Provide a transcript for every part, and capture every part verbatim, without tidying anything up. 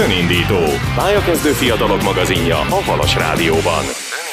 Önindító, pályakezdő fiatalok magazinja a Halas Rádióban.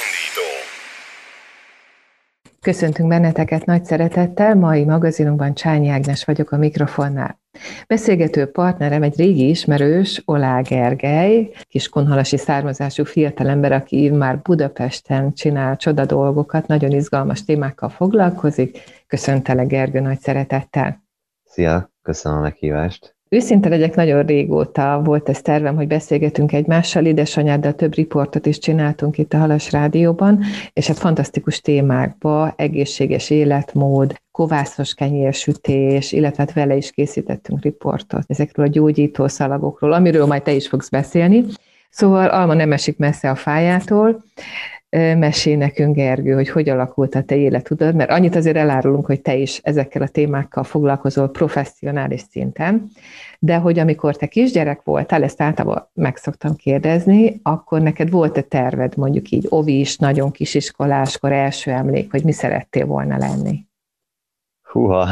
Köszöntünk benneteket nagy szeretettel, mai magazinunkban Csányi Ágnes vagyok a mikrofonnál. Beszélgető partnerem egy régi ismerős, Olá Gergely, kiskunhalasi származású fiatalember, aki már Budapesten csinál csoda dolgokat, nagyon izgalmas témákkal foglalkozik. Köszöntelek, Gergő, nagy szeretettel. Szia, köszönöm a meghívást. Őszinte legyek, nagyon régóta volt ez tervem, hogy beszélgetünk egymással, édesanyáddal több riportot is csináltunk itt a Halas Rádióban, és hát fantasztikus témákba, egészséges életmód, kovászos kenyérsütés, illetve hát vele is készítettünk riportot ezekről a gyógyító szalagokról, amiről majd te is fogsz beszélni. Szóval Alma nem esik messze a fájától. Mesélj nekünk, Gergő, hogy hogy alakult a te életudod, mert annyit azért elárulunk, hogy te is ezekkel a témákkal foglalkozol professzionális szinten, de hogy amikor te kisgyerek voltál, ezt általában meg szoktam kérdezni, akkor neked volt-e terved, mondjuk így ovis, nagyon kisiskoláskor, első emlék, hogy mi szerettél volna lenni? Húha!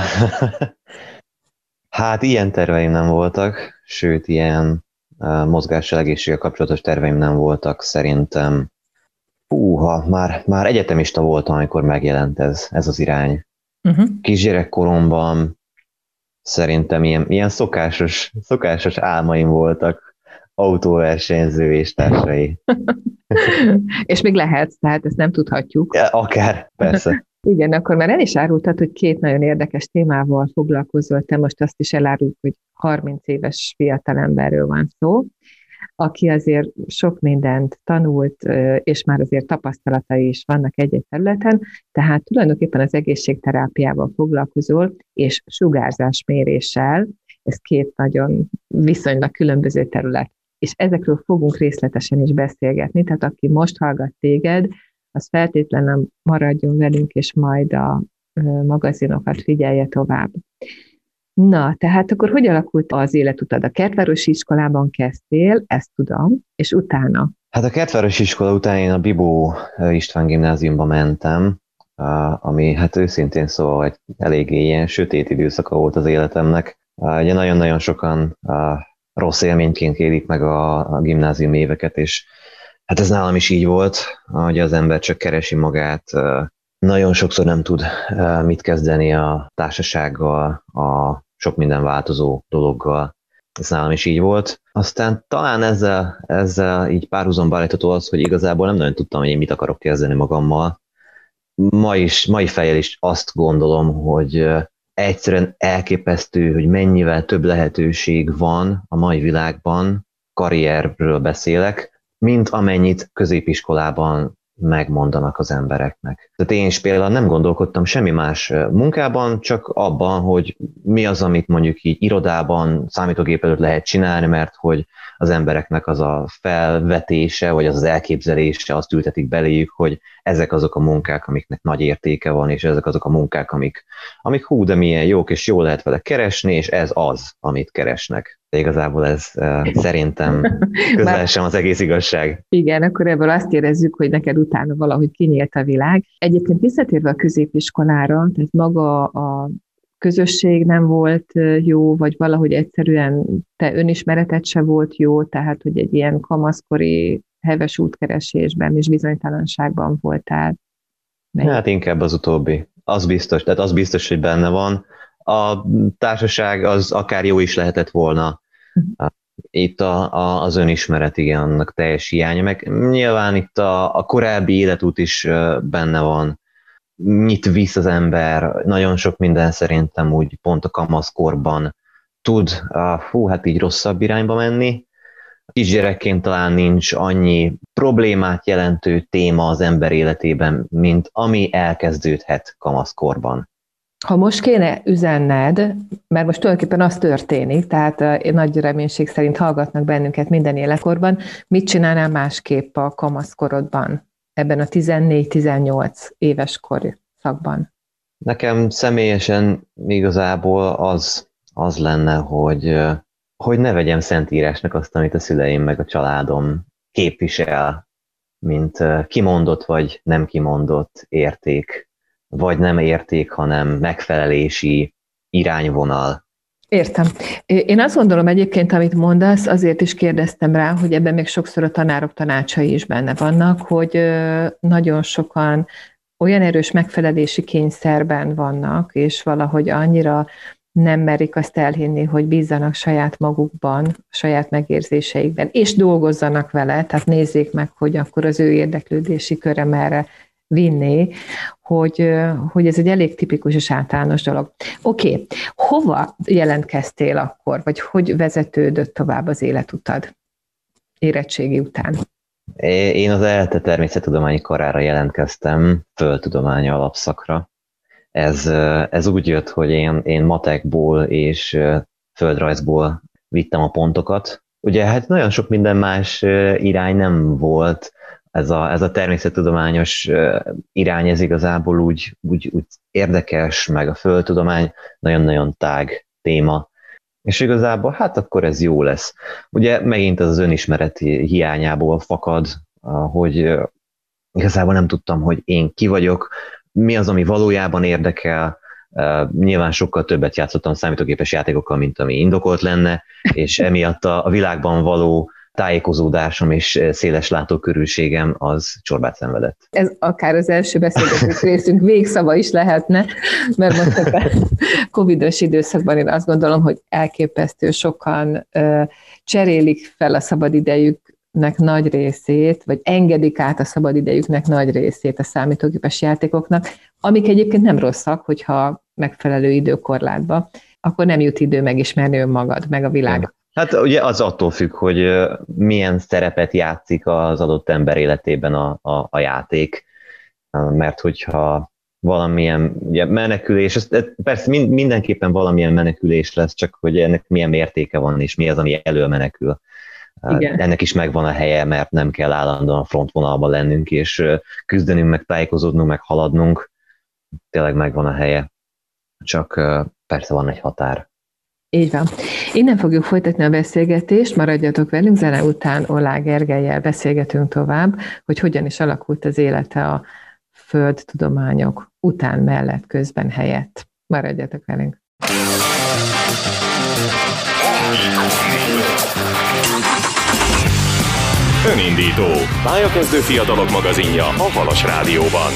Hát ilyen terveim nem voltak, sőt, ilyen uh, mozgással, egészséggel kapcsolatos terveim nem voltak szerintem. Húha, már, már egyetemista voltam, amikor megjelent ez, ez az irány. Uh-huh. Kisgyerekkoromban szerintem ilyen, ilyen szokásos, szokásos álmaim voltak, autóversenyző és társai. És még lehetsz, tehát ezt nem tudhatjuk. Ja, akár, persze. Igen, akkor már el is árultad, hogy két nagyon érdekes témával foglalkozol. Te most azt is elárult, hogy harminc éves fiatalemberről van szó, aki azért sok mindent tanult, és már azért tapasztalatai is vannak egy-egy területen, tehát tulajdonképpen az egészségterápiával foglalkozol, és sugárzásméréssel, ez két nagyon viszonylag különböző terület, és ezekről fogunk részletesen is beszélgetni, tehát aki most hallgat téged, az feltétlenül maradjon velünk, és majd a magazinokat figyelje tovább. Na, tehát akkor hogy alakult az életutad? A Kertvárosi iskolában kezdtél, ezt tudom, és utána? Hát a Kertvárosi iskola után én a Bibó István gimnáziumba mentem, ami hát őszintén szóval egy eléggé ilyen sötét időszaka volt az életemnek. Ugye nagyon-nagyon sokan rossz élményként élik meg a, a gimnázium éveket, és hát ez nálam is így volt, hogy az ember csak keresi magát, nagyon sokszor nem tud mit kezdeni a társasággal, a sok minden változó dologgal. Ez nálam is így volt. Aztán talán ezzel, ezzel így párhuzamba állítható az, hogy igazából nem nagyon tudtam, hogy én mit akarok kezdeni magammal. Ma is, mai fejjel is azt gondolom, hogy egyszerűen elképesztő, hogy mennyivel több lehetőség van a mai világban, karrierről beszélek, mint amennyit középiskolában megmondanak az embereknek. Tehát én is például nem gondolkodtam semmi más munkában, csak abban, hogy mi az, amit mondjuk így irodában, számítógép előtt lehet csinálni, mert hogy az embereknek az a felvetése, vagy az az elképzelése, azt ültetik beléjük, hogy ezek azok a munkák, amiknek nagy értéke van, és ezek azok a munkák, amik, amik hú, de milyen jók, és jól lehet vele keresni, és ez az, amit keresnek. De igazából ez uh, szerintem közel sem az egész igazság. Igen, akkor ebből azt érezzük, hogy neked utána valahogy kinyílt a világ. Egyébként visszatérve a középiskolára, tehát maga a közösség nem volt jó, vagy valahogy egyszerűen te önismereted se volt jó, tehát hogy egy ilyen kamaszkori heves útkeresésben és bizonytalanságban voltál. Melyik? Hát inkább az utóbbi. Az biztos, tehát az biztos, hogy benne van. A társaság az akár jó is lehetett volna. Itt a, a, az önismeret, igen, annak teljes hiánya, meg nyilván itt a, a korábbi életút is benne van. Mit visz az ember, nagyon sok minden szerintem úgy pont a kamaszkorban tud, fú, hát így rosszabb irányba menni. Kisgyerekként talán nincs annyi problémát jelentő téma az ember életében, mint ami elkezdődhet kamaszkorban. Ha most kéne üzenned, mert most tulajdonképpen az történik, tehát én nagy reménység szerint hallgatnak bennünket minden életkorban, mit csinálnál másképp a kamaszkorodban, ebben a tizennégy-tizennyolc éves korszakban? Nekem személyesen igazából az, az lenne, hogy, hogy ne vegyem szentírásnak azt, amit a szüleim meg a családom képvisel, mint kimondott vagy nem kimondott érték, vagy nem érték, hanem megfelelési irányvonal. Értem. Én azt gondolom egyébként, amit mondasz, azért is kérdeztem rá, hogy ebben még sokszor a tanárok tanácsai is benne vannak, hogy nagyon sokan olyan erős megfelelési kényszerben vannak, és valahogy annyira nem merik azt elhinni, hogy bízzanak saját magukban, saját megérzéseikben, és dolgozzanak vele, tehát nézzék meg, hogy akkor az ő érdeklődési köre merre vinni, hogy, hogy ez egy elég tipikus és általános dolog. Oké, okay. Hova jelentkeztél akkor, vagy hogy vezetődött tovább az életutad érettségi után? Én az E L T E természettudományi karára jelentkeztem, földtudományi alapszakra. Ez, ez úgy jött, hogy én, én matekból és földrajzból vittem a pontokat. Ugye hát nagyon sok minden más irány nem volt, ez a, ez a természettudományos irány, ez igazából úgy, úgy, úgy érdekes, meg a földtudomány nagyon-nagyon tág téma. És igazából hát akkor ez jó lesz. Ugye megint az az önismeret hiányából fakad, hogy igazából nem tudtam, hogy én ki vagyok, mi az, ami valójában érdekel. Nyilván sokkal többet játszottam számítógépes játékokkal, mint ami indokolt lenne, és emiatt a világban való tájékozódásom és széles látókörülségem az csorbát szenvedett. Ez akár az első beszélgetés részünk végszava is lehetne, mert most a covidos időszakban én azt gondolom, hogy elképesztő sokan cserélik fel a szabadidejüknek nagy részét, vagy engedik át a szabadidejüknek nagy részét a számítógépes játékoknak, amik egyébként nem rosszak, hogyha megfelelő időkorlátba, akkor nem jut idő megismerni önmagad, meg a világot. Hát ugye az attól függ, hogy milyen szerepet játszik az adott ember életében a, a, a játék, mert hogyha valamilyen ugye, menekülés, ez, ez persze mind, mindenképpen valamilyen menekülés lesz, csak hogy ennek milyen mértéke van, és mi az, ami elől menekül. Igen. Ennek is megvan a helye, mert nem kell állandóan frontvonalban lennünk, és küzdenünk, meg tájékozódnunk, meg haladnunk. Tényleg megvan a helye, csak persze van egy határ. Így van. Innen fogjuk folytatni a beszélgetést, maradjatok velünk, zene után Oláh Gergellyel beszélgetünk tovább, hogy hogyan is alakult az élete a földtudományok után, mellett, közben, helyett. Maradjatok velünk. Önindító. Pályakezdő fiatalok magazinja a Halas Rádióban.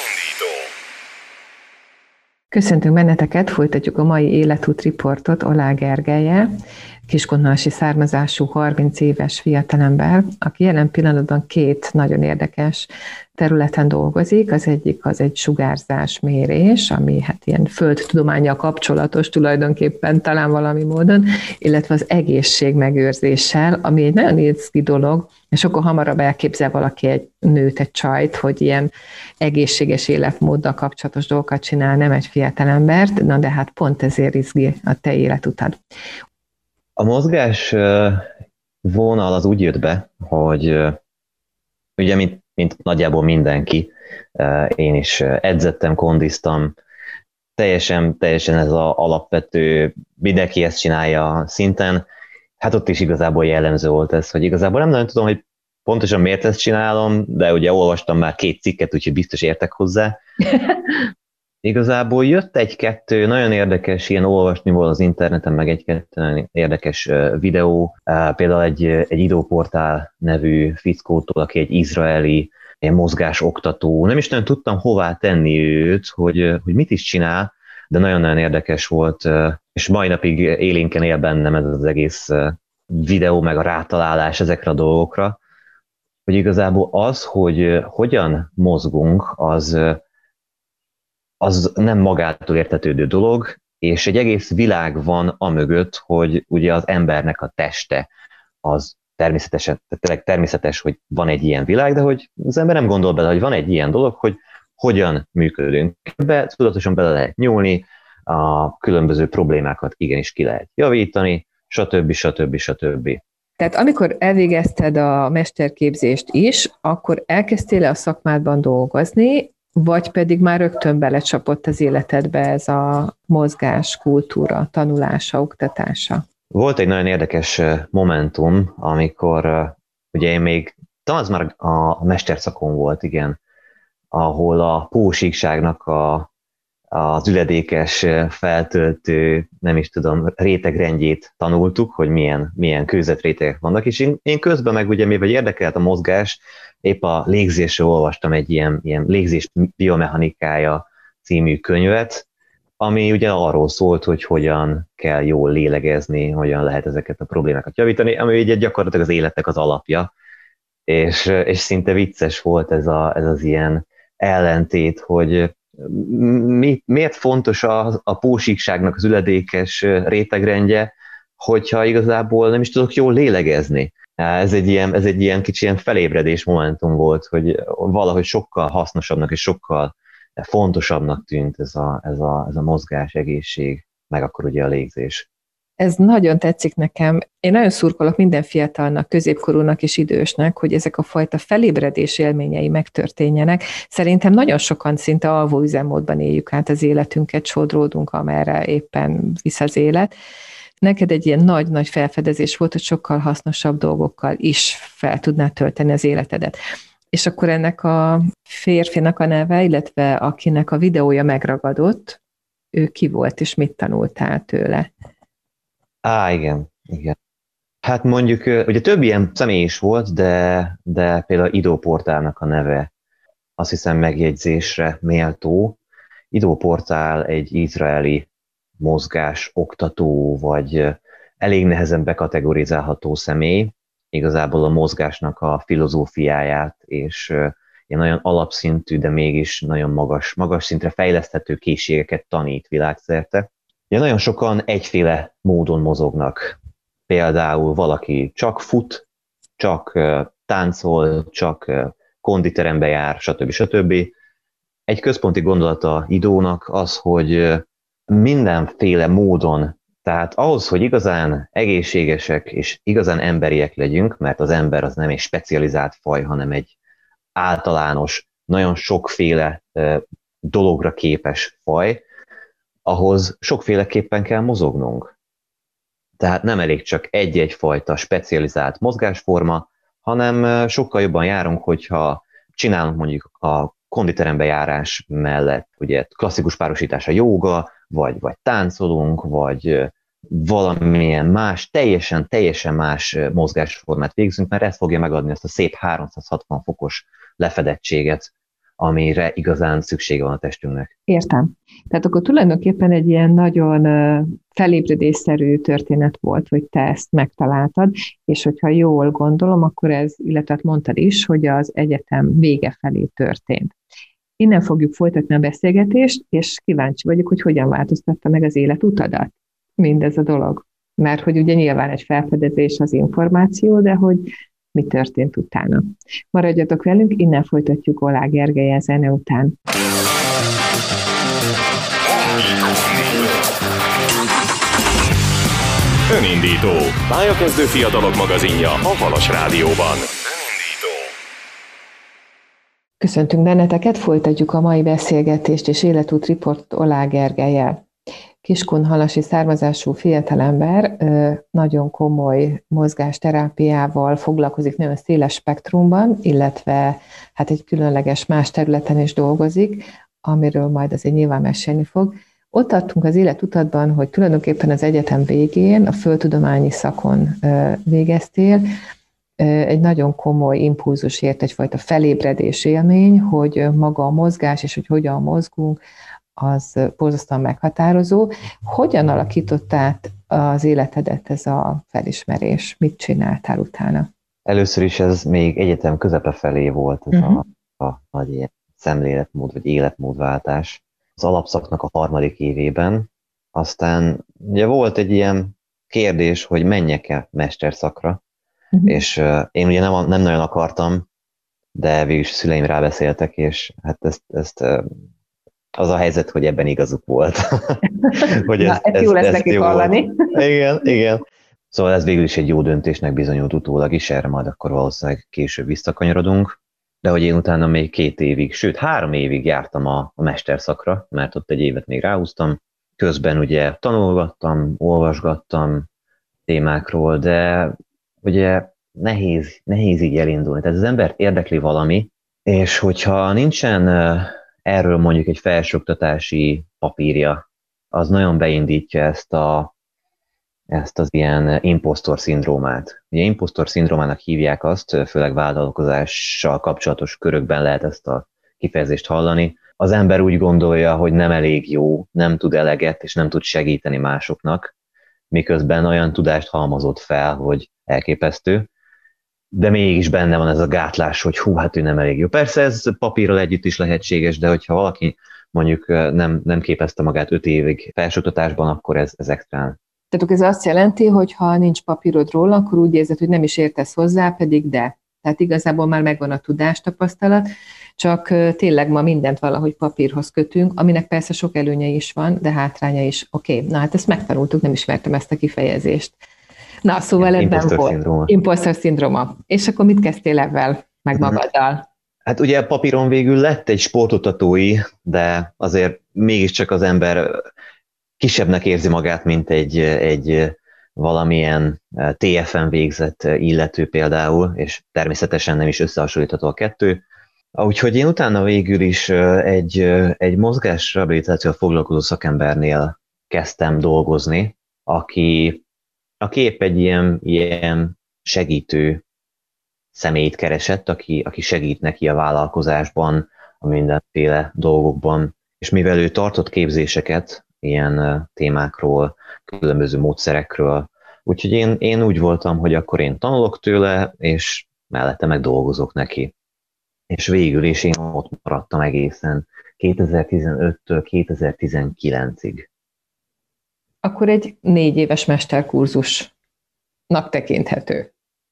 Köszöntünk benneteket, folytatjuk a mai életút riportot Oláh Gergellyel, kiskunhalasi származású harminc éves fiatalember, aki jelen pillanatban két nagyon érdekes területen dolgozik. Az egyik az egy sugárzásmérés, ami hát ilyen földtudománnyal kapcsolatos tulajdonképpen talán valami módon, illetve az egészségmegőrzéssel, ami egy nagyon izgi dolog, és akkor hamarabb elképzel valaki egy nőt, egy csajt, hogy ilyen egészséges életmóddal kapcsolatos dolgokat csinál, nem egy fiatalembert, na de hát pont ezért izgi a te életutad. A mozgás vonal az úgy jött be, hogy ugye, mint, mint nagyjából mindenki, én is edzettem, kondiztam, teljesen, teljesen ez az alapvető, mindenki ezt csinálja szinten. Hát ott is igazából jellemző volt ez, hogy igazából nem nagyon tudom, hogy pontosan miért ezt csinálom, de ugye olvastam már két cikket, úgyhogy biztos értek hozzá. Igazából jött egy-kettő nagyon érdekes, ilyen olvasni volt az interneten, meg egy-kettő nagyon érdekes videó, például egy, egy Időportál nevű fickótól, aki egy izraeli ilyen mozgásoktató. Nem is nagyon tudtam hová tenni őt, hogy, hogy mit is csinál, de nagyon-nagyon érdekes volt, és mai napig élénken él bennem ez az egész videó, meg a rátalálás ezekre a dolgokra, hogy igazából az, hogy hogyan mozgunk, az az nem magától értetődő dolog, és egy egész világ van amögött, hogy ugye az embernek a teste az természetesen, tényleg természetes, hogy van egy ilyen világ, de hogy az ember nem gondol bele, hogy van egy ilyen dolog, hogy hogyan működünk. Ebbe tudatosan bele lehet nyúlni, a különböző problémákat igenis ki lehet javítani, stb. stb. stb. Tehát amikor elvégezted a mesterképzést is, akkor elkezdtél a szakmádban dolgozni, vagy pedig már rögtön belecsapott az életedbe ez a mozgás, kultúra, tanulása, oktatása? Volt egy nagyon érdekes momentum, amikor ugye én még, talán az már a mesterszakon volt, igen, ahol a pósíkságnak a az üledékes feltöltő, nem is tudom, rétegrendjét tanultuk, hogy milyen, milyen kőzetrétegek vannak, és én, én közben meg ugye, mivel érdekelt a mozgás, épp a légzésről olvastam egy ilyen, ilyen légzés biomechanikája című könyvet, ami ugye arról szólt, hogy hogyan kell jól lélegezni, hogyan lehet ezeket a problémákat javítani, ami ugye gyakorlatilag az életnek az alapja, és, és szinte vicces volt ez, a, ez az ilyen ellentét, hogy mi, miért fontos a, a pósíkságnak az üledékes rétegrendje, hogyha igazából nem is tudok jól lélegezni. Ez egy ilyen, ez egy ilyen kicsi ilyen felébredés momentum volt, hogy valahogy sokkal hasznosabbnak és sokkal fontosabbnak tűnt ez a, ez a, ez a mozgás, egészség, meg akkor ugye a légzés. Ez nagyon tetszik nekem. Én nagyon szurkolok minden fiatalnak, középkorúnak és idősnek, hogy ezek a fajta felébredés élményei megtörténjenek. Szerintem nagyon sokan szinte alvó üzemmódban éljük át az életünket, sodródunk, amerre éppen visz az élet. Neked egy ilyen nagy-nagy felfedezés volt, hogy sokkal hasznosabb dolgokkal is fel tudnád tölteni az életedet. És akkor ennek a férfinak a neve, illetve akinek a videója megragadott, ő ki volt, és mit tanultál tőle? Á, igen, igen. Hát mondjuk, ugye több ilyen személy is volt, de, de például Ido Portálnak a neve azt hiszem megjegyzésre méltó. Ido Portál egy izraeli mozgás oktató, vagy elég nehezen bekategorizálható személy, igazából a mozgásnak a filozófiáját, és ilyen nagyon alapszintű, de mégis nagyon magas, magas szintre fejleszthető készségeket tanít világszerte. Ugye nagyon sokan egyféle módon mozognak. Például valaki csak fut, csak táncol, csak konditerembe jár, stb. stb. Egy központi gondolata Idónak az, hogy mindenféle módon, tehát ahhoz, hogy igazán egészségesek és igazán emberiek legyünk, mert az ember az nem egy specializált faj, hanem egy általános, nagyon sokféle dologra képes faj, ahhoz sokféleképpen kell mozognunk. Tehát nem elég csak egy-egy fajta specializált mozgásforma, hanem sokkal jobban járunk, hogyha csinálunk mondjuk a konditerembe járás mellett, ugye klasszikus párosítás a jóga, vagy, vagy táncolunk, vagy valamilyen más, teljesen, teljesen más mozgásformát végzünk, mert ez fogja megadni ezt a szép háromszázhatvan fokos lefedettséget, amire igazán szüksége van a testünknek. Értem. Tehát akkor tulajdonképpen egy ilyen nagyon felébredésszerű történet volt, hogy te ezt megtaláltad, és hogyha jól gondolom, akkor ez, illetve mondtad is, hogy az egyetem vége felé történt. Innen fogjuk folytatni a beszélgetést, és kíváncsi vagyok, hogy hogyan változtatta meg az életutadat mindez a dolog. Mert hogy ugye nyilván egy felfedezés az információ, de hogy mi történt utána. Maradjatok velünk, innen folytatjuk Oláh Gergellyel zene után. Önindító. Pályakezdő fiatalok magazinja a Halas Rádióban. Köszöntünk benneteket, folytatjuk a mai beszélgetést és életút riport Oláh Gergellyel. Kiskunhalasi származású fiatalember nagyon komoly mozgásterápiával foglalkozik, nagyon széles spektrumban, illetve hát egy különleges más területen is dolgozik, amiről majd azért nyilván mesélni fog. Ott tartunk az életutatban, hogy tulajdonképpen az egyetem végén a földtudományi szakon végeztél, egy nagyon komoly impulzus ért, egyfajta felébredés élmény, hogy maga a mozgás és hogy hogyan mozgunk, az borzasztóan meghatározó. Hogyan alakított át az életedet ez a felismerés? Mit csináltál utána? Először is ez még egyetem közepe felé volt ez uh-huh. a, a nagy ilyen szemléletmód vagy életmódváltás. Az alapszaknak a harmadik évében. Aztán ugye volt egy ilyen kérdés, hogy menjek-e mesterszakra, uh-huh. és uh, én ugye nem, nem nagyon akartam, de végülis szüleim rábeszéltek, és hát ezt, ezt uh, az a helyzet, hogy ebben igazuk volt. hogy ez, Na, ez jó lesz neki hallani. Igen, igen. Szóval ez végül is egy jó döntésnek bizonyult utólag is, erre majd akkor valószínűleg később visszakanyarodunk. De hogy én utána még két évig, sőt három évig jártam a, a mesterszakra, mert ott egy évet még ráhúztam. Közben ugye tanulgattam, olvasgattam témákról, de ugye nehéz, nehéz így elindulni. Tehát az embert érdekli valami, és hogyha nincsen erről mondjuk egy felsőoktatási papírja, az nagyon beindítja ezt, a, ezt az ilyen impostor szindrómát. Ugye impostor szindrómának hívják azt, főleg vállalkozással kapcsolatos körökben lehet ezt a kifejezést hallani. Az ember úgy gondolja, hogy nem elég jó, nem tud eleget, és nem tud segíteni másoknak, miközben olyan tudást halmozott fel, hogy elképesztő, de mégis benne van ez a gátlás, hogy hú, hát ő nem elég jó. Persze ez papírral együtt is lehetséges, de hogyha valaki mondjuk nem, nem képezte magát öt évig felsőoktatásban, akkor ez, ez extrán. Tehát ez azt jelenti, hogy ha nincs papírod róla, akkor úgy érzed, hogy nem is értesz hozzá, pedig de. Tehát igazából már megvan a tudástapasztalat, csak tényleg ma mindent valahogy papírhoz kötünk, aminek persze sok előnye is van, de hátránya is. Oké, okay, na hát ezt megtanultuk, nem ismertem ezt a kifejezést. Na, szóval ebben Impostor volt. szindróma. Impostor szindróma. És akkor mit kezdtél ebben meg magaddal? Hát ugye papíron végül lett egy sportoktatói, de azért mégiscsak az ember kisebbnek érzi magát, mint egy, egy valamilyen té ef en végzett illető például, és természetesen nem is összehasonlítható a kettő. Úgyhogy én utána végül is egy, egy mozgásrehabilitációval foglalkozó szakembernél kezdtem dolgozni, aki, aki épp egy ilyen, ilyen segítő személyt keresett, aki, aki segít neki a vállalkozásban, a mindenféle dolgokban, és mivel ő tartott képzéseket ilyen témákról, különböző módszerekről, úgyhogy én, én úgy voltam, hogy akkor én tanulok tőle, és mellette meg dolgozok neki. És végül is én ott maradtam egészen kétezer-tizenöttől kétezer-tizenkilencig. Akkor egy négy éves mesterkurzusnak tekinthető.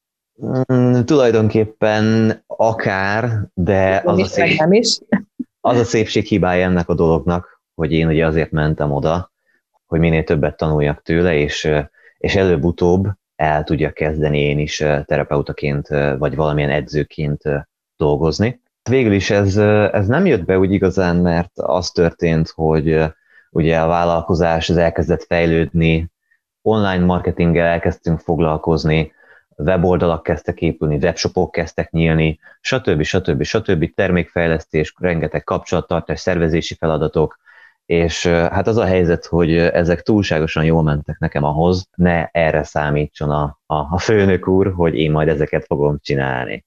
Mm, tulajdonképpen akár, de az a, szép, nem is. az a szépség hibája ennek a dolognak, hogy én ugye azért mentem oda, hogy minél többet tanuljak tőle, és, és előbb-utóbb el tudjak kezdeni én is terapeutaként, vagy valamilyen edzőként dolgozni. Végül is ez, ez nem jött be úgy igazán, mert az történt, hogy ugye a vállalkozás az elkezdett fejlődni, online marketinggel elkezdtünk foglalkozni, weboldalak kezdtek épülni, webshopok kezdtek nyílni, stb. stb. stb. Termékfejlesztés, rengeteg kapcsolattartás, szervezési feladatok, és hát az a helyzet, hogy ezek túlságosan jól mentek nekem ahhoz, ne erre számítson a, a, a főnök úr, hogy én majd ezeket fogom csinálni.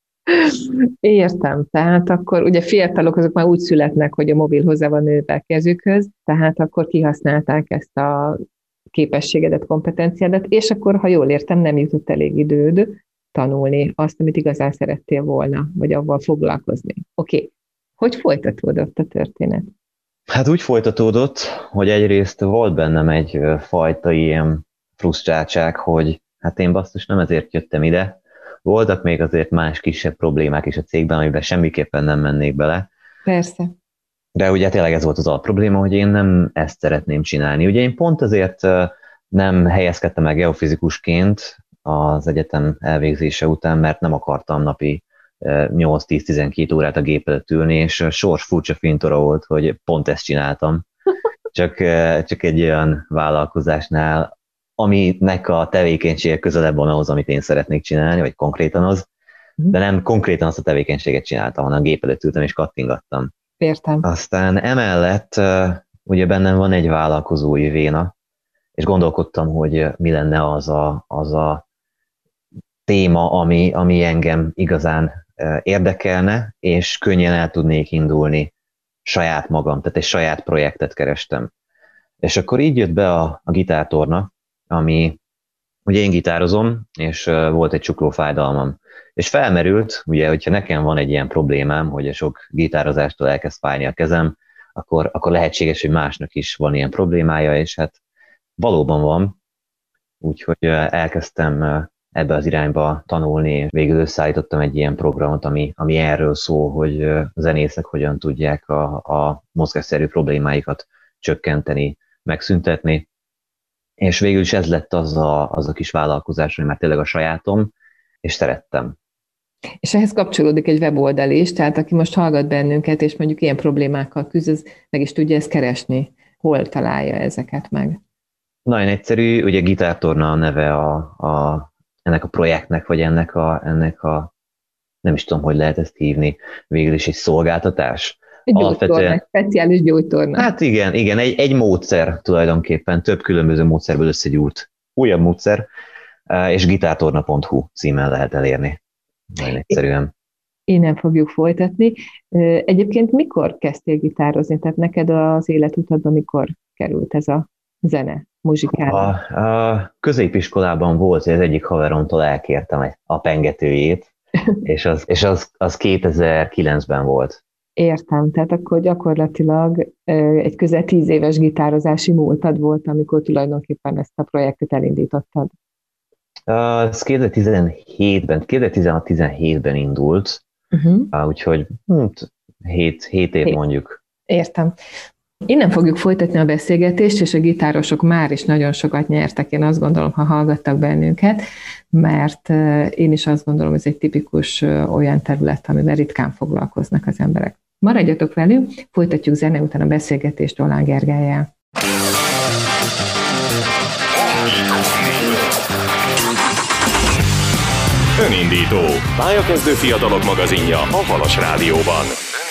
Értem, tehát akkor ugye fiatalok azok már úgy születnek, hogy a mobil hozzá van nőve a kezükhöz, tehát akkor kihasználták ezt a képességedet, kompetenciádat, és akkor, ha jól értem, nem jutott elég időd tanulni azt, amit igazán szerettél volna, vagy avval foglalkozni. Oké, okay. Hogy folytatódott a történet? Hát úgy folytatódott, hogy egyrészt volt bennem egy fajta ilyen frusztráltság, hogy hát én basszus nem ezért jöttem ide. Voltak még azért más kisebb problémák is a cégben, amiben semmiképpen nem mennék bele. Persze. De ugye tényleg ez volt az alapprobléma, hogy én nem ezt szeretném csinálni. Ugye én pont azért nem helyezkedtem el geofizikusként az egyetem elvégzése után, mert nem akartam napi nyolc-tíz-tizenkét órát a gép előtt ülni, és a sors furcsa fintora volt, hogy pont ezt csináltam. Csak, csak egy olyan vállalkozásnál, aminek a tevékenysége közelebb van ahhoz, amit én szeretnék csinálni, vagy konkrétan az, de nem konkrétan azt a tevékenységet csináltam, hanem a gép előtt ültem és kattingattam. Értem. Aztán emellett ugye bennem van egy vállalkozói véna, és gondolkodtam, hogy mi lenne az a, az a téma, ami, ami engem igazán érdekelne, és könnyen el tudnék indulni saját magam, tehát egy saját projektet kerestem. És akkor így jött be a, a gitártorna, ami, ugye én gitározom, és volt egy csuklófájdalmam. És felmerült, ugye, hogyha nekem van egy ilyen problémám, hogy a sok gitározástól elkezd fájni a kezem, akkor, akkor lehetséges, hogy másnak is van ilyen problémája, és hát valóban van. Úgyhogy elkezdtem ebbe az irányba tanulni, és végül összeállítottam egy ilyen programot, ami, ami erről szól, hogy a zenészek hogyan tudják a, a mozgásszerű problémáikat csökkenteni, megszüntetni. És végül is ez lett az a, az a kis vállalkozás, hogy már tényleg a sajátom, és szerettem. És ehhez kapcsolódik egy weboldal is, tehát aki most hallgat bennünket, és mondjuk ilyen problémákkal küzd, az meg is tudja ezt keresni. Hol találja ezeket meg? Nagyon egyszerű, ugye Gitártorna a neve a, a, ennek a projektnek, vagy ennek a, ennek a, nem is tudom, hogy lehet ezt hívni, végül is egy szolgáltatás. Egy gyógytorna, egy speciális gyógytorna. Hát igen, igen, egy, egy módszer tulajdonképpen, több különböző módszerből összegyúrt újabb módszer, és gitártorna pont hu címen lehet elérni. Nagyon egyszerűen. Innen fogjuk folytatni. Egyébként mikor kezdtél gitározni? Tehát neked az életutadban mikor került ez a zene, muzsikálni? A, a középiskolában volt, hogy az egyik haveromtól elkértem a pengetőjét, és az, és az, az kétezer-kilencben volt. Értem, tehát akkor gyakorlatilag egy közel tíz éves gitározási múltad volt, amikor tulajdonképpen ezt a projektet elindítottad. Ez kétezer-tizenhétben, kétezer-tizenhat-tizenhétben indult, uh-huh. úgyhogy hét év mondjuk. Értem. Innen fogjuk folytatni a beszélgetést, és a gitárosok már is nagyon sokat nyertek, én azt gondolom, ha hallgattak bennünket, mert én is azt gondolom, ez egy tipikus olyan terület, amivel ritkán foglalkoznak az emberek. Maradjatok velünk, folytatjuk zene után a beszélgetést Oláh Gergellyel. Önindító. Pályakezdő fiatalok magazinja a Halas Rádióban.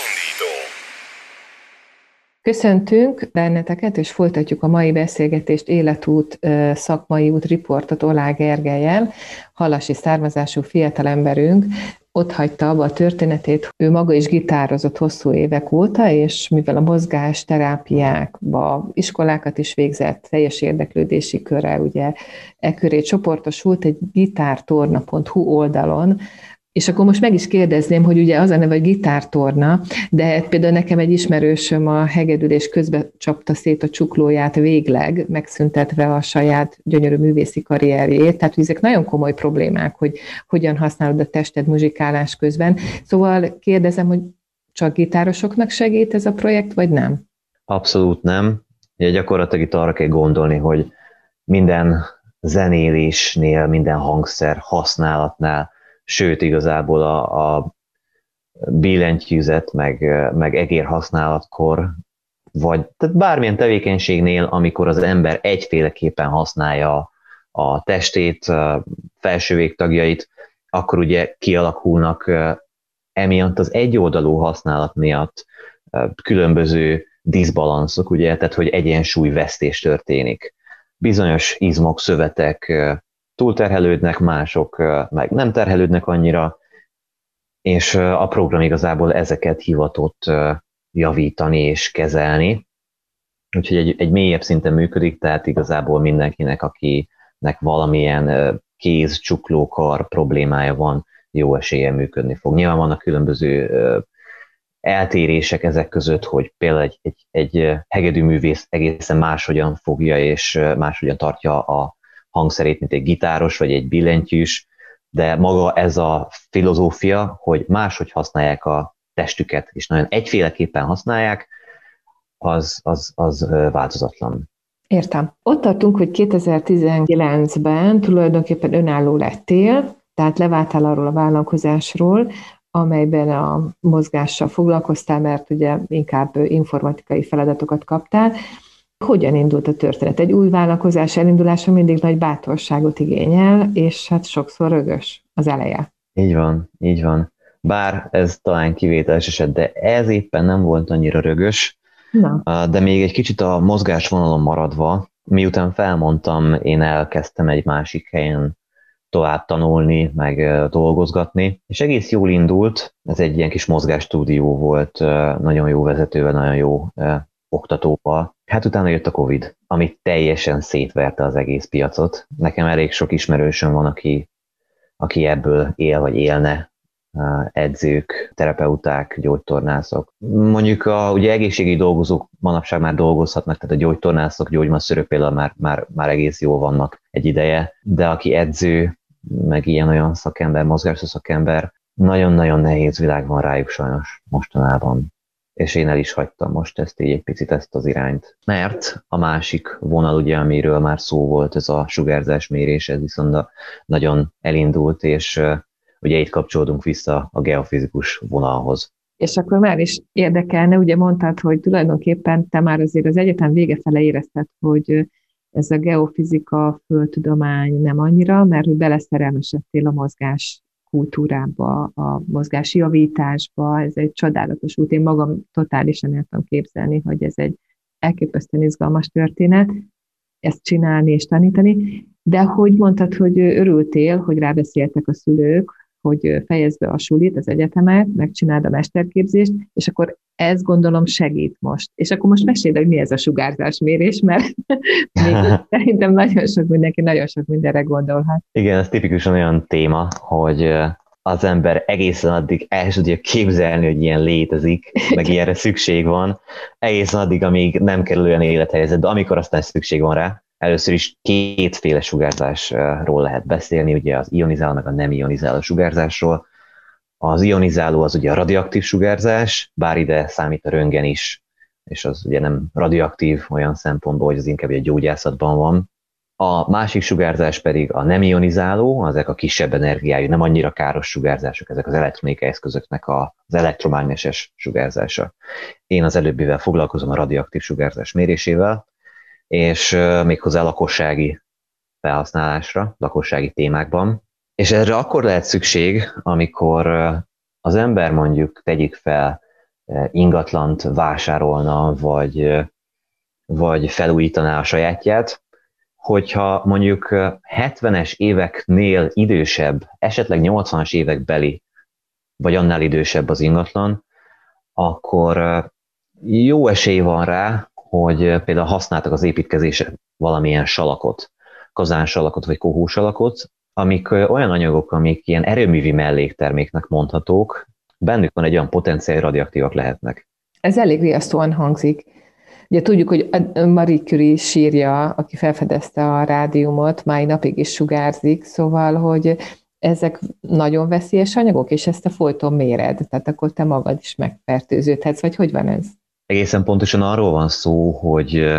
Köszöntünk benneteket, és folytatjuk a mai beszélgetést, életút, szakmai út riportot Oláh Gergellyel, halasi származású fiatalemberünk. Ott hagyta abba a történetét, ő maga is gitározott hosszú évek óta, és mivel a mozgás terápiákba iskolákat is végzett, teljes érdeklődési körrel, ugye e köré csoportosult egy gitártorna pont hu oldalon. És akkor most meg is kérdezném, hogy ugye az a neve, hogy gitártorna, de például nekem egy ismerősöm a hegedülés közben csapta szét a csuklóját végleg, megszüntetve a saját gyönyörű művészi karrierjét. Tehát ezek nagyon komoly problémák, hogy hogyan használod a tested muzsikálás közben. Szóval kérdezem, hogy csak gitárosoknak segít ez a projekt, vagy nem? Abszolút nem. Ugye gyakorlatilag itt arra kell gondolni, hogy minden zenélésnél, minden hangszer használatnál, sőt, igazából a, a billentyűzet, meg, meg egér használatkor, vagy tehát bármilyen tevékenységnél, amikor az ember egyféleképpen használja a testét, a felső végtagjait, akkor ugye kialakulnak emiatt az egyoldalú használat miatt különböző diszbalanszok, ugye, tehát hogy egyensúlyvesztés történik. Bizonyos izmok, szövetek túlterhelődnek, mások meg nem terhelődnek annyira, és a program igazából ezeket hivatott javítani és kezelni. Úgyhogy egy, egy mélyebb szinten működik, tehát igazából mindenkinek, akinek valamilyen kéz, csukló, kar problémája van, jó eséllyel működni fog. Nyilván vannak különböző eltérések ezek között, hogy például egy, egy, egy hegedűművész egészen máshogyan fogja és máshogyan tartja a hangszerét, mint egy gitáros vagy egy billentyűs, de maga ez a filozófia, hogy máshogy használják a testüket, és nagyon egyféleképpen használják, az, az, az változatlan. Értem. Ott tartunk, hogy kétezer-tizenkilencben tulajdonképpen önálló lettél, tehát leváltál arról a vállalkozásról, amelyben a mozgással foglalkoztál, mert ugye inkább informatikai feladatokat kaptál. Hogyan indult a történet? Egy új vállalkozás elindulása mindig nagy bátorságot igényel, és hát sokszor rögös az eleje. Így van, így van. Bár ez talán kivételes eset, de ez éppen nem volt annyira rögös. Na. De még egy kicsit a mozgásvonalon maradva, miután felmondtam, én elkezdtem egy másik helyen tovább tanulni, meg dolgozgatni, és egész jól indult. Ez egy ilyen kis mozgásstúdió volt, nagyon jó vezetővel, nagyon jó oktatóval. Hát utána jött a Covid, ami teljesen szétverte az egész piacot. Nekem elég sok ismerősöm van, aki, aki ebből él, vagy élne, edzők, terapeuták, gyógytornászok. Mondjuk a ugye egészségügyi dolgozók manapság már dolgozhatnak, tehát a gyógytornászok, gyógymasszörök például már, már, már egész jól vannak egy ideje, de aki edző, meg ilyen-olyan szakember, mozgású szakember, nagyon-nagyon nehéz világ van rájuk sajnos mostanában. És én el is hagytam most ezt így egy picit ezt az irányt. Mert a másik vonal, ugye, amiről már szó volt, ez a sugárzásmérés, ez viszont a, nagyon elindult, és uh, ugye itt kapcsolódunk vissza a geofizikus vonalhoz. És akkor már is érdekelne, ugye mondtad, hogy tulajdonképpen te már azért az egyetem vége fele érezted, hogy ez a geofizika, földtudomány nem annyira, mert hogy beleszerelmesedtél a mozgás kultúrába, a mozgási javításba, ez egy csodálatos út. Én magam totálisan el tudom képzelni, hogy ez egy elképesztően izgalmas történet, ezt csinálni és tanítani, de hogy mondtad, hogy örültél, hogy rábeszéltek a szülők, hogy fejezd be a sulit, az egyetemet, megcsináld a mesterképzést, és akkor ez gondolom segít most. És akkor most mesélj, hogy mi ez a sugárzásmérés, mert még szerintem nagyon sok mindenki nagyon sok mindenre gondolhat. Igen, ez tipikusan olyan téma, hogy az ember egészen addig el tudja képzelni, hogy ilyen létezik, meg ilyenre szükség van, egészen addig, amíg nem kerül olyan élethelyzet, de amikor aztán szükség van rá, először is kétféle sugárzásról lehet beszélni, ugye az ionizáló meg a nem ionizáló sugárzásról. Az ionizáló az ugye a radioaktív sugárzás, bár ide számít a röntgen is, és az ugye nem radioaktív olyan szempontból, hogy az inkább egy gyógyászatban van. A másik sugárzás pedig a nem ionizáló, ezek a kisebb energiájú, nem annyira káros sugárzások, ezek az elektronikai eszközöknek az elektromágneses sugárzása. Én az előbbivel foglalkozom a radioaktív sugárzás mérésével, és méghozzá lakossági felhasználásra, lakossági témákban. És erre akkor lehet szükség, amikor az ember mondjuk tegyük fel ingatlant vásárolna, vagy, vagy felújítaná a sajátját, hogyha mondjuk hetvenes éveknél idősebb, esetleg nyolcvanas évek beli, vagy annál idősebb az ingatlan, akkor jó esély van rá, hogy például használtak az építkezésre valamilyen salakot, kazánsalakot vagy kohósalakot, amik olyan anyagok, amik ilyen erőművi mellékterméknek mondhatók, bennük van egy olyan potenciál, hogy radioaktívak lehetnek. Ez elég riasztóan hangzik. Ugye tudjuk, hogy Marie Curie sírja, aki felfedezte a rádiumot, mai napig is sugárzik, szóval, hogy ezek nagyon veszélyes anyagok, és ezt a folyton méred, tehát akkor te magad is megfertőződhetsz, vagy hogy van ez? Egészen pontosan arról van szó, hogy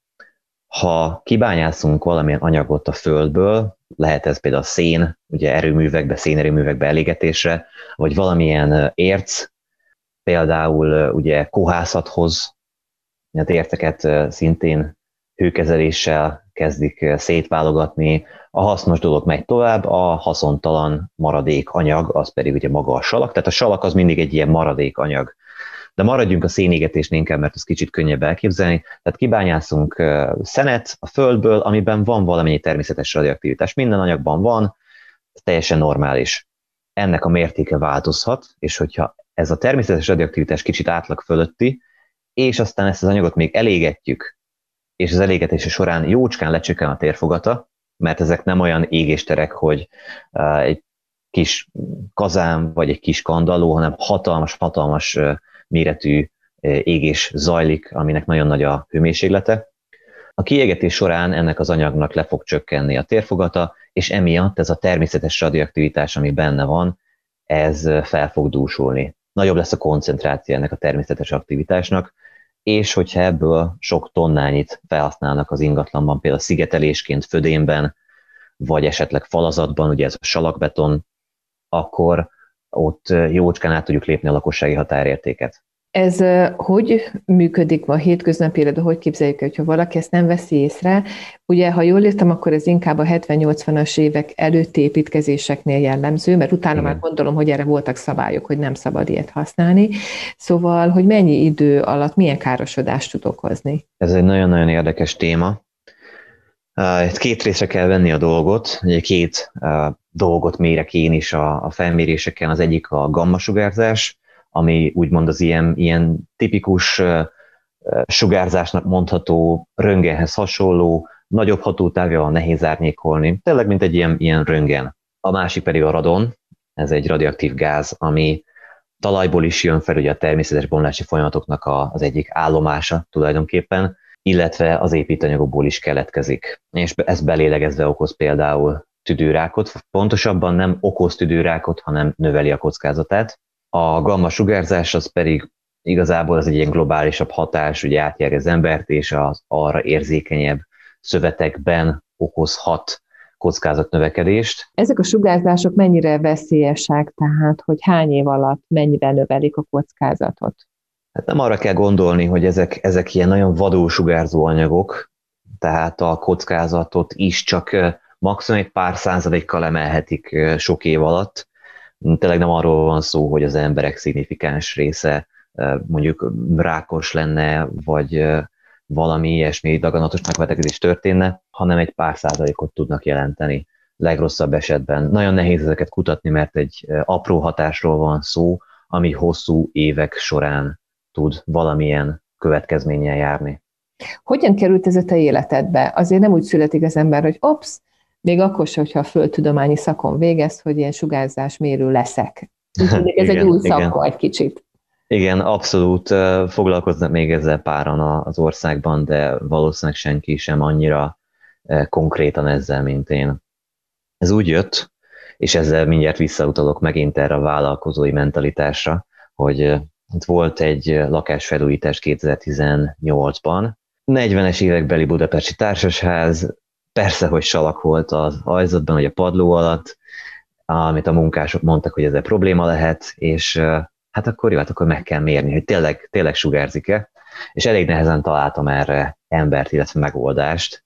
ha kibányászunk valamilyen anyagot a földből, lehet ez például a szén, ugye erőművekbe, szénerőművekbe elégetésre, vagy valamilyen érc, például ugye kohászathoz, az érceket szintén hőkezeléssel kezdik szétválogatni, a hasznos dolog megy tovább, a haszontalan maradék anyag, az pedig ugye maga a salak, tehát a salak az mindig egy ilyen maradék anyag. De maradjunk a szénégetésnél inkább, mert ez kicsit könnyebb elképzelni. Tehát kibányászunk szenet a földből, amiben van valamennyi természetes radioaktivitás. Minden anyagban van, ez teljesen normális. Ennek a mértéke változhat, és hogyha ez a természetes radioaktivitás kicsit átlag fölötti, és aztán ezt az anyagot még elégetjük, és az elégetése során jócskán lecsökken a térfogata, mert ezek nem olyan égésterek, hogy egy kis kazán vagy egy kis kandalló, hanem hatalmas-hatalmas méretű égés zajlik, aminek nagyon nagy a hőmérséklete. A kiégetés során ennek az anyagnak le fog csökkenni a térfogata, és emiatt ez a természetes radioaktivitás, ami benne van, ez fel fog dúsulni. Nagyobb lesz a koncentráció ennek a természetes aktivitásnak, és hogyha ebből sok tonnányit felhasználnak az ingatlanban, például szigetelésként, födénben, vagy esetleg falazatban, ugye ez a salakbeton, akkor ott jócskán át tudjuk lépni a lakossági határértéket. Ez hogy működik ma a hétköznapi életben, hogy képzeljük, hogyha valaki ezt nem veszi észre? Ugye, ha jól értem, akkor ez inkább a hetven-nyolcvanas évek előtti építkezéseknél jellemző, mert utána Igen. már gondolom, hogy erre voltak szabályok, hogy nem szabad ilyet használni. Szóval, hogy mennyi idő alatt milyen károsodást tud okozni? Ez egy nagyon-nagyon érdekes téma. Két részre kell venni a dolgot, ugye két dolgot mérek én is a, a felméréseken. Az egyik a gammasugárzás, ami úgymond az ilyen, ilyen tipikus uh, sugárzásnak mondható, röntgenhez hasonló, nagyobb hatótávja van, nehéz árnyékolni, tényleg mint egy ilyen, ilyen röntgen. A másik pedig a radon, ez egy radioaktív gáz, ami talajból is jön fel, ugye a természetes bomlási folyamatoknak a, az egyik állomása tulajdonképpen, illetve az építőanyagokból is keletkezik. És ez belélegezve okoz például tüdőrákot, pontosabban nem okoz tüdőrákot, hanem növeli a kockázatát. A gamma sugárzás az pedig igazából az egy ilyen globálisabb hatás, ugye átjárja az embert, és az arra érzékenyebb szövetekben okozhat kockázatnövekedést. Ezek a sugárzások mennyire veszélyesek, tehát hogy hány év alatt mennyivel növelik a kockázatot? Hát nem arra kell gondolni, hogy ezek, ezek ilyen nagyon vadul sugárzó anyagok, tehát a kockázatot is csak maximum egy pár százalékkal emelhetik sok év alatt. Tényleg nem arról van szó, hogy az emberek szignifikáns része mondjuk rákos lenne, vagy valami ilyesmi daganatos megbetegedés történne, hanem egy pár százalékot tudnak jelenteni legrosszabb esetben. Nagyon nehéz ezeket kutatni, mert egy apró hatásról van szó, ami hosszú évek során tud valamilyen következménnyel járni. Hogyan került ez a te életedbe? Azért nem úgy születik az ember, hogy ops, még akkor sem, hogyha a földtudományi szakon végez, hogy ilyen sugárzásmérő leszek. Úgyhogy ez igen, egy új szakma egy kicsit. Igen, abszolút foglalkoznak még ezzel páran az országban, de valószínűleg senki sem annyira konkrétan ezzel, mint én. Ez úgy jött, és ezzel mindjárt visszautalok megint erre a vállalkozói mentalitásra, hogy itt volt egy lakásfelújítás kétezer-tizennyolcban, negyvenes évekbeli budapesti társasház, persze, hogy salak volt az ajzatban, vagy a padló alatt, amit a munkások mondtak, hogy ezzel probléma lehet, és hát akkor jó, hát akkor meg kell mérni, hogy tényleg, tényleg sugárzik-e, és elég nehezen találtam erre embert, illetve megoldást.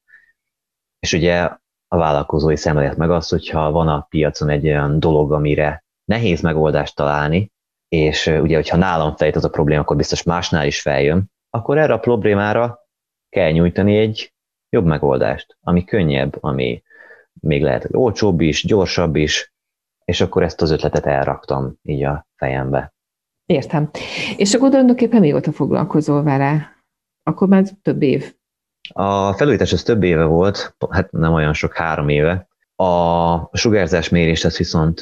És ugye a vállalkozói szemlélet meg az, hogyha van a piacon egy olyan dolog, amire nehéz megoldást találni, és ugye, hogyha nálam feljött az a probléma, akkor biztos másnál is feljön, akkor erre a problémára kell nyújtani egy jobb megoldást, ami könnyebb, ami még lehet, hogy olcsóbb is, gyorsabb is, és akkor ezt az ötletet elraktam így a fejembe. Értem. És akkor tulajdonképpen mióta foglalkozol vele? Akkor már több év. A felújítás az több éve volt, hát nem olyan sok, három éve. A sugárzásmérést ezt viszont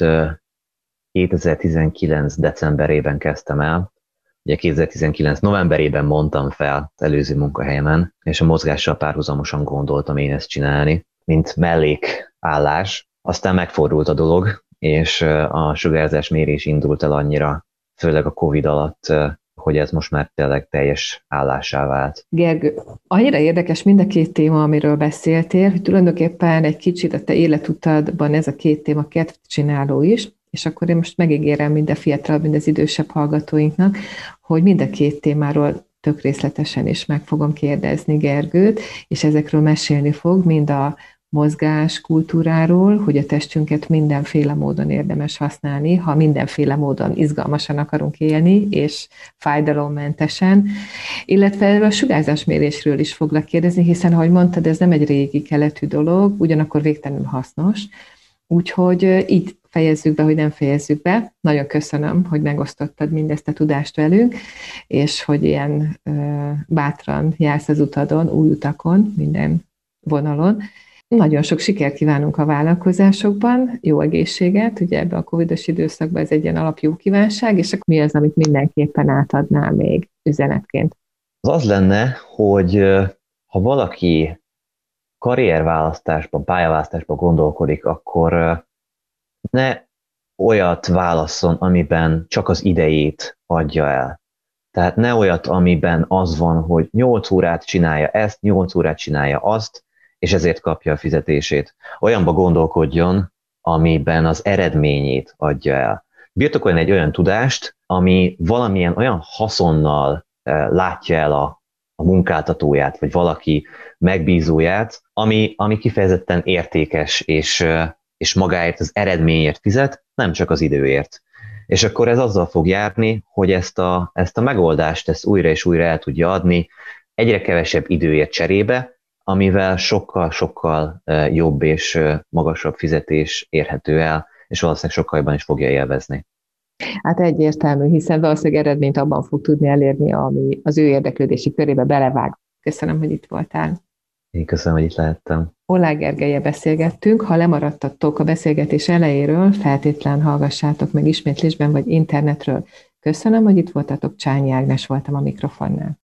kétezer-tizenkilenc decemberében kezdtem el. Ugye kétezer-tizenkilenc novemberében mondtam fel az előző munkahelyemen, és a mozgással párhuzamosan gondoltam én ezt csinálni, mint mellékállás. Aztán megfordult a dolog, és a sugárzásmérés indult el annyira, főleg a Covid alatt, hogy ez most már tényleg teljes állássá vált. Gergő, annyira érdekes mind a két téma, amiről beszéltél, hogy tulajdonképpen egy kicsit a te életutadban ez a két téma kedvcsináló is, és akkor én most megígérem mind a fiatalabb, mind az idősebb hallgatóinknak, hogy mind a két témáról tök részletesen is meg fogom kérdezni Gergőt, és ezekről mesélni fog, mind a mozgás kultúráról, hogy a testünket mindenféle módon érdemes használni, ha mindenféle módon izgalmasan akarunk élni, és fájdalommentesen, illetve erről a sugárzásmérésről is foglak kérdezni, hiszen, ahogy mondtad, ez nem egy régi keletű dolog, ugyanakkor végtelenül hasznos, úgyhogy így fejezzük be, hogy nem fejezzük be. Nagyon köszönöm, hogy megosztottad mindezt a tudást velünk, és hogy ilyen uh, bátran jársz az utadon, új utakon, minden vonalon. Nagyon sok sikert kívánunk a vállalkozásokban, jó egészséget, ugye ebben a covidos időszakban ez egy ilyen alapjó kívánság, és akkor mi az, amit mindenképpen átadnál még üzenetként? Az az lenne, hogy ha valaki karrierválasztásban, pályaválasztásban gondolkodik, akkor ne olyat válasszon, amiben csak az idejét adja el. Tehát ne olyat, amiben az van, hogy nyolc órát csinálja ezt, nyolc órát csinálja azt, és ezért kapja a fizetését. Olyanba gondolkodjon, amiben az eredményét adja el. Birtokoljon egy olyan tudást, ami valamilyen olyan haszonnal látja el a, a munkáltatóját, vagy valaki megbízóját, ami, ami kifejezetten értékes, és, és magáért az eredményért fizet, nem csak az időért. És akkor ez azzal fog járni, hogy ezt a, ezt a megoldást ezt újra és újra el tudja adni, egyre kevesebb időért cserébe, amivel sokkal-sokkal jobb és magasabb fizetés érhető el, és valószínűleg sokkal jobban is fogja élvezni. Hát egyértelmű, hiszen valószínűleg eredményt abban fog tudni elérni, ami az ő érdeklődési körébe belevág. Köszönöm, hogy itt voltál. Én köszönöm, hogy itt lehettem. Oláh Gergellyel beszélgettünk, ha lemaradtatok a beszélgetés elejéről, feltétlen hallgassátok meg ismétlésben vagy internetről. Köszönöm, hogy itt voltatok, Csányi Ágnes voltam a mikrofonnál.